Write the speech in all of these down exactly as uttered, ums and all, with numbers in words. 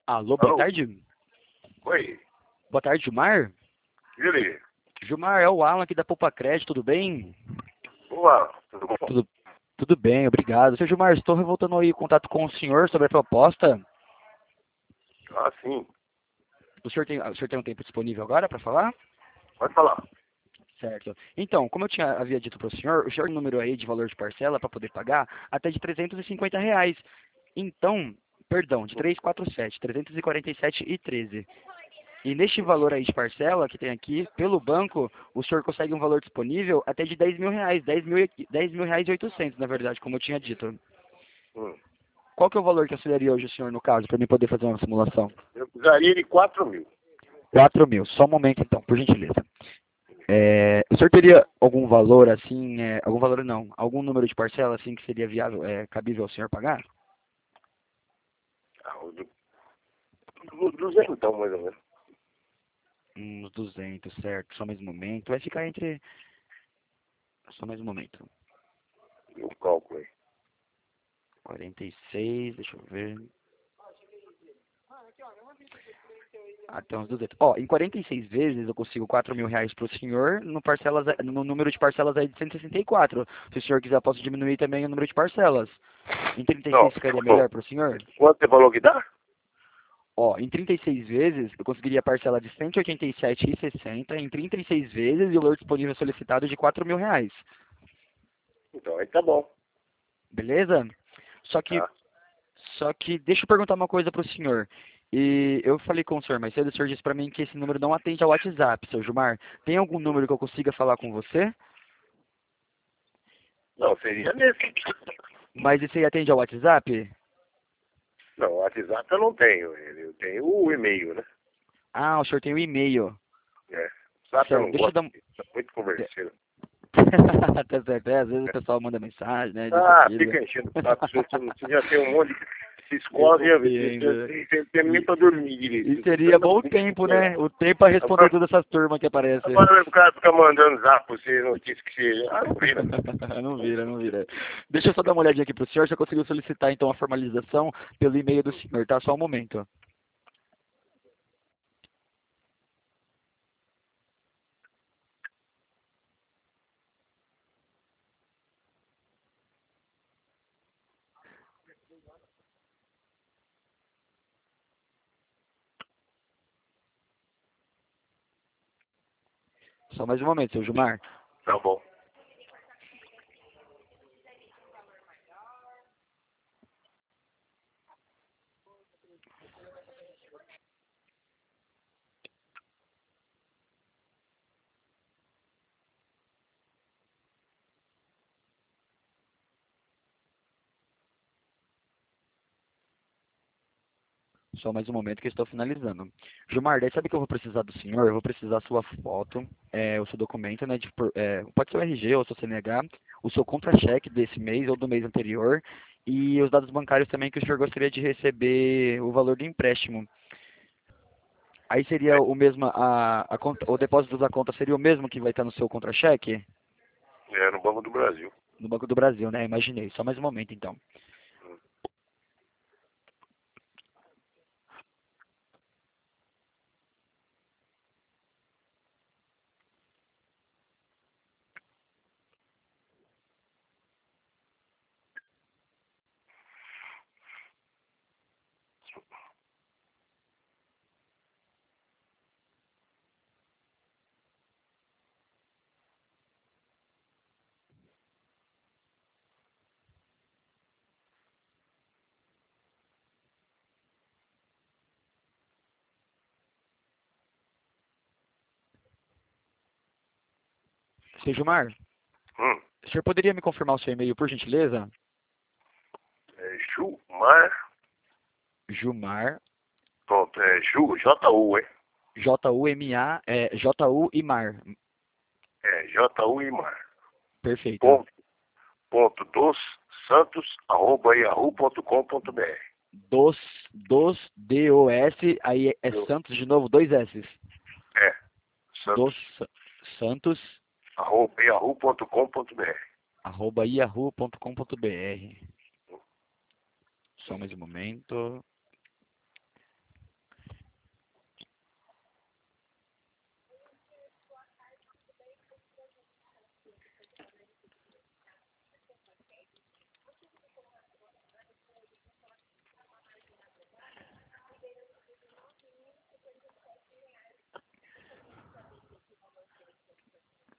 Alô, boa Alô? tarde. Oi, Boa tarde, Gilmar. ele? Gilmar, é o Alan aqui da Poupa Crédito, tudo bem? Olá, tudo bom? Tudo, tudo bem, obrigado. Seu Gilmar, estou revoltando aí o contato com o senhor sobre a proposta. Ah, sim. O senhor tem, o senhor tem um tempo disponível agora para falar? Pode falar. Certo. Então, como eu tinha, havia dito para o senhor, o senhor tem um número aí de valor de parcela para poder pagar até de trezentos e cinquenta reais. Então, perdão, de trezentos e quarenta e sete, trezentos e quarenta e sete e treze. E neste valor aí de parcela que tem aqui, pelo banco, o senhor consegue um valor disponível até de dez mil reais, dez mil, e- dez mil reais e oitocentos, na verdade, como eu tinha dito. Hum. Qual que é o valor que auxiliaria hoje o senhor, no caso, para mim poder fazer uma simulação? Eu precisaria de quatro mil. Quatro mil. Só um momento, então, por gentileza. É, o senhor teria algum valor, assim, é, algum valor não, algum número de parcela, assim, que seria viável, é, cabível ao senhor pagar? Ah, o du- du- duzentão, mais ou menos. Uns duzentos, certo. Só mais um momento. Vai ficar entre... Só mais um momento. E o cálculo aí. quarenta e seis, deixa eu ver. Até uns duzentos. Ó, em quarenta e seis vezes eu consigo quatro mil reais pro senhor, no, parcelas, no número de parcelas aí de cento e sessenta e quatro. Se o senhor quiser, eu posso diminuir também o número de parcelas. Em trinta e Não, seis ficaria melhor pro senhor? quanto você falou que dá? Ó, em trinta e seis vezes eu conseguiria a parcela de cento e oitenta e sete reais e sessenta centavos em trinta e seis vezes e o valor disponível solicitado de quatro mil reais. Então, aí tá bom. Beleza? Só que Tá. Só que deixa eu perguntar uma coisa para o senhor. E eu falei com o senhor, mas cedo o senhor disse para mim que esse número não atende ao WhatsApp, seu Gilmar. Tem algum número que eu consiga falar com você? Não, seria nesse. Mas esse aí atende ao WhatsApp? Não, o WhatsApp eu não tenho. Eu tenho o e-mail, né? Ah, o senhor tem o e-mail. É. O WhatsApp eu Certo, não deixa eu gosto. dar um... É muito converseiro. Tá certo, é, às vezes o pessoal manda mensagem, né, disso, Ah, aquilo. fica enchendo o saco. Você, você já tem um monte de... Se Eu escola, já vê. Você compreendo. tem tem- tem nem E, pra dormir direito. e Você seria anda bom muito tempo, escolar. né? O tempo para responder todas essas turmas que aparecem. Agora o cara fica mandando zap pra você, notícia que você... Ah, não vira. Não vira, não vira. Deixa eu só dar uma olhadinha aqui pro senhor. Você conseguiu solicitar então a formalização pelo e-mail do senhor, tá? Só um momento. Só mais um momento, seu Gilmar. Tá bom. Só mais um momento que eu estou finalizando. Gilmar, daí sabe que eu vou precisar do senhor? Eu vou precisar da sua foto, é, o seu documento, né? De, por- é, pode ser o R G ou o seu C N H, o seu contra-cheque desse mês ou do mês anterior e os dados bancários também que o senhor gostaria de receber o valor do empréstimo. Aí seria o mesmo, a, a conta, o depósito da conta seria o mesmo que vai estar no seu contra-cheque? É no Banco do Brasil. No Banco do Brasil, né? Imaginei. Só mais um momento, então. Seu Gilmar, Hum. o senhor poderia me confirmar o seu e-mail, por gentileza? É Jumar. Jumar, Pronto, é Ju, J-U, é? J U M A, é, J U I Mar. É J-U e Mar. Perfeito. Ponto, ponto dos santos, arroba yahoo ponto com ponto br. Dos, dos, D O S, aí é Eu- Santos de novo, dois S. É, Dos santos, Santos, arroba yahoo ponto com ponto br. arroba yahoo ponto com ponto br. Só mais um momento.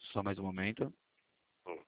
Só mais um momento. Hum.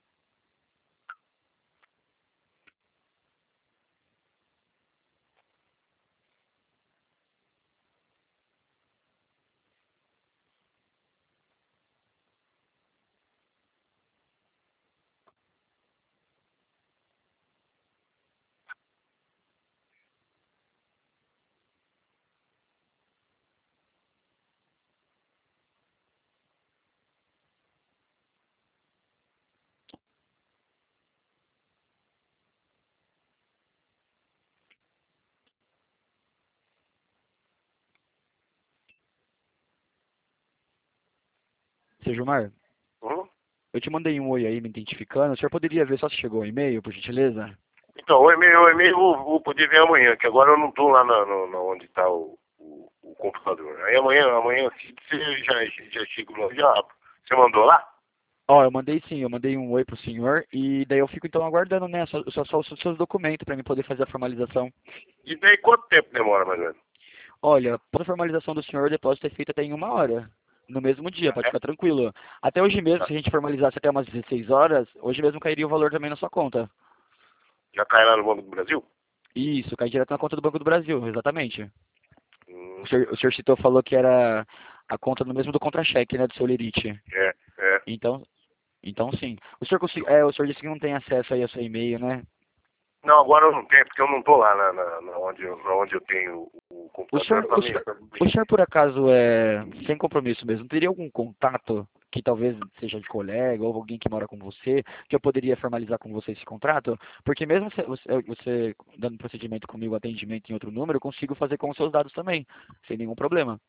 Seu Gilmar, Hum? eu te mandei um oi aí me identificando. O senhor poderia ver só se chegou o e-mail, por gentileza? Então, o e-mail, o e-mail eu vou, vou poder ver amanhã, que agora eu não estou lá na, na, na onde está o, o, o computador. Aí amanhã, amanhã se você já, já chega lá, já, você mandou lá? Ó, eu mandei sim, eu mandei um oi pro senhor e daí eu fico então aguardando, né, só, só, só os seus documentos para mim poder fazer a formalização. E daí quanto tempo demora, mais ou menos? Olha, toda a formalização do senhor, o depósito é feito até em uma hora. No mesmo dia, pode É? ficar tranquilo. Até hoje mesmo, se a gente formalizasse até umas dezesseis horas, hoje mesmo cairia o valor também na sua conta. Já cai lá no Banco do Brasil? Isso, cai direto na conta do Banco do Brasil, exatamente. Hum, O senhor, o senhor citou, falou que era a conta no mesmo do contra-cheque, né, do seu Lerite. é, é. Então, então sim. O senhor, consegui, é, o senhor disse que não tem acesso aí ao seu e-mail, né? Não, agora eu não tenho, porque eu não estou lá na, na, na onde, eu, na onde eu tenho o, o O senhor, computador. Tá o meio, senhor, tá o meio- senhor, por acaso, é, sem compromisso mesmo, teria algum contato que talvez seja de colega ou alguém que mora com você, que eu poderia formalizar com você esse contrato? Porque mesmo você, você, você dando procedimento comigo, atendimento em outro número, eu consigo fazer com os seus dados também, sem nenhum problema.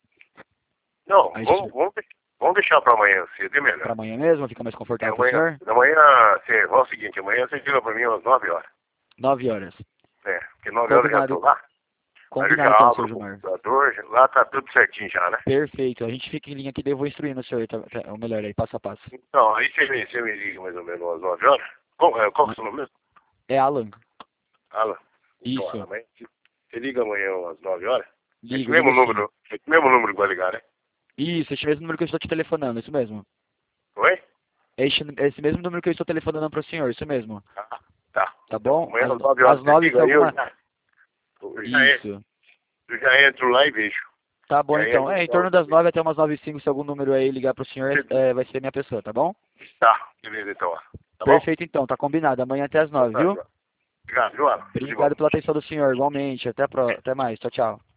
Não, Aí, vamos, vamos, deix- vamos deixar para amanhã, cedo é para melhor. amanhã mesmo, fica mais É, confortável para o amanhã, senhor? amanhã, você, é o seguinte, amanhã você chega para mim às nove horas. Nove horas. É, porque nove horas eu já estou Combinado, lá. Aí eu já combinado então, seu abro o Gilmar. computador, já- lá tá tudo certinho já, né? Perfeito. A gente fica em linha aqui, daí eu vou instruindo o senhor, tá, tá, ou melhor aí, passo a passo. Então, aí você me, você me liga mais ou menos às nove horas. Qual, é, qual que é o seu nome mesmo? É Alan. Alan. Então, Isso. Alan, mas você liga amanhã às nove horas? Esse Ligo, mesmo ligo sim. número, esse mesmo número que vai ligar, né? Isso, esse mesmo número que eu estou te telefonando, isso mesmo. Oi? É esse, esse mesmo número que eu estou telefonando para o senhor, isso mesmo. Ah, tá. Tá Então, bom? amanhã Às, às nove horas às você nove, se liga aí, eu alguma... já, eu já, en- Isso. eu já entro lá e vejo. Tá E bom, aí a então. gente É, em fala torno das também. nove até umas nove e cinco, se algum número aí ligar para o senhor, é, vai ser minha pessoa, tá bom? Tá, beleza então, Alan. Tá bom? Perfeito, então. Tá combinado. Amanhã até as Então nove, tá, viu? João. Obrigado, viu, Alan? Tudo de bom. Obrigado pela atenção do senhor, igualmente. Até, pro... até mais. Tchau, tchau.